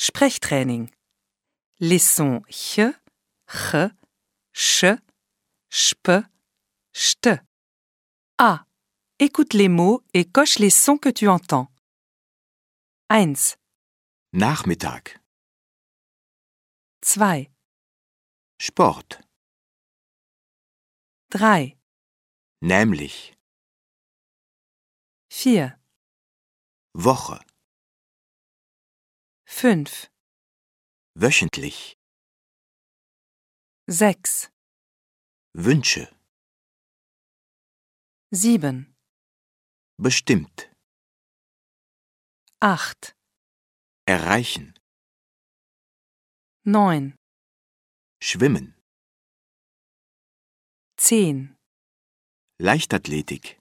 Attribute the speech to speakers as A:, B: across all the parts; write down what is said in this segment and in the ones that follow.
A: Sprechtraining. Les sons ch, ch, ch, sp, cht. A. Écoute les mots et coche les sons que tu entends. 1,
B: Nachmittag,
A: 2,
B: Sport,
A: 3,
B: nämlich,
A: 4,
B: Woche,
A: 5,
B: wöchentlich,
A: 6,
B: Wünsche,
A: 7,
B: bestimmt,
A: 8,
B: erreichen,
A: 9,
B: schwimmen,
A: 10,
B: Leichtathletik,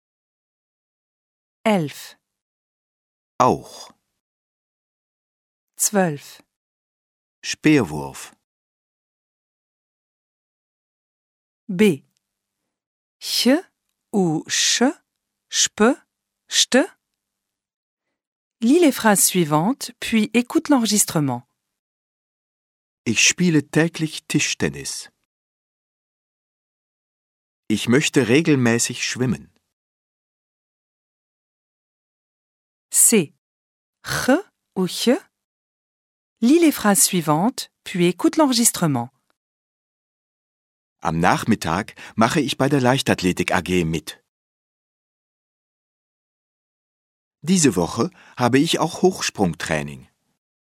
A: 11,
B: auch,
A: 12,
B: Speerwurf,
A: B. Ch ou ch, sp, cht. Lis les phrases suivantes, puis écoute l'enregistrement.
B: ich spiele täglich Tischtennis. Ich möchte regelmäßig schwimmen.
A: C. Ch ou ch. Lis les phrases suivantes, puis écoute l'enregistrement.
B: Am Nachmittag mache ich bei der Leichtathletik AG mit. Diese Woche habe ich auch Hochsprungtraining.